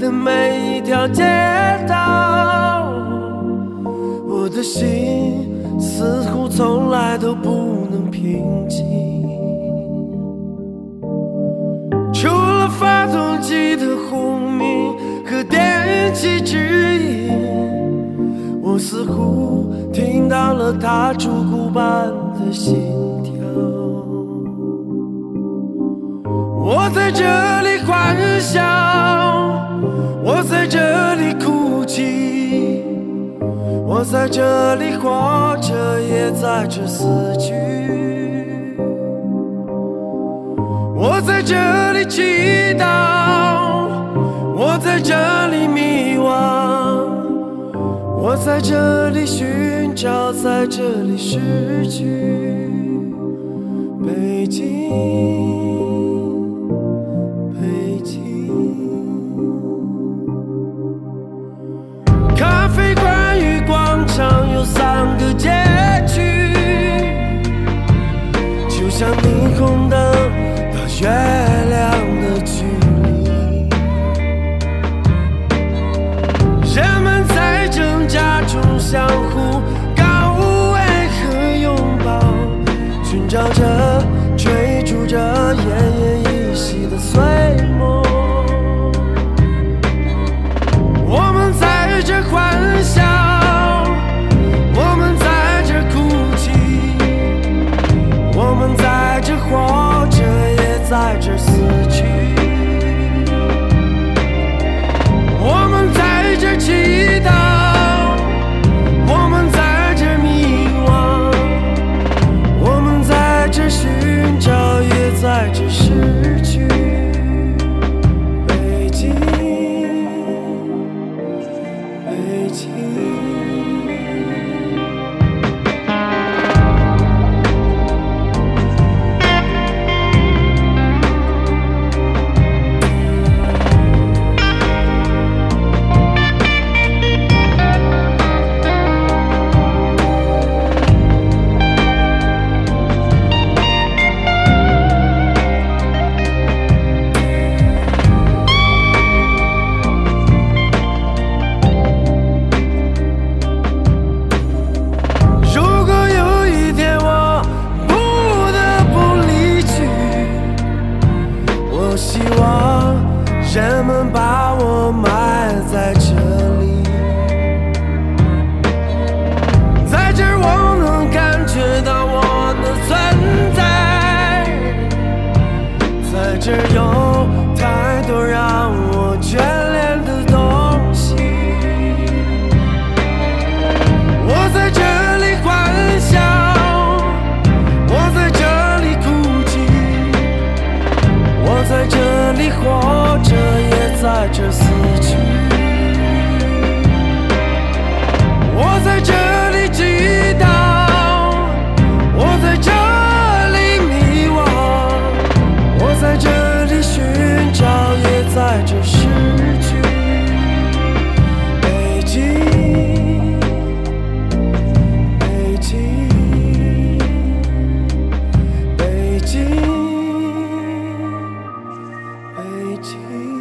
的每一条街道，我的心似乎从来都不能平静。除了发动机的轰鸣和电气指引，我似乎听到了它烛骨般的心跳。我在这里欢笑，我在这里哭泣，我在这里活着，也在这死去。我在这里祈祷，我在这里迷惘，我在这里寻找，在这里失去。北京，北京。咖啡馆与广场有3个街区，就像霓虹灯到月亮的距离。人们在挣扎中相互告慰和拥抱，寻找着追逐着奄奄一息的碎梦。我们在这欢笑，我们在这哭泣，我们在这活着，也在这死去。我们在这祈祷，我们在这迷惘，我们在这寻找，也在这失去。北京，北京。希望人们把我埋在这里，在这儿我能感觉到我的存在，在这儿有太多让我眷恋的东西。我在这里欢笑，我在这里哭泣，我在这里活着，也在这死去。我在这里祈祷，我在这里迷惘，我在这里寻找，也在这失去。北京，北京，北京，北京。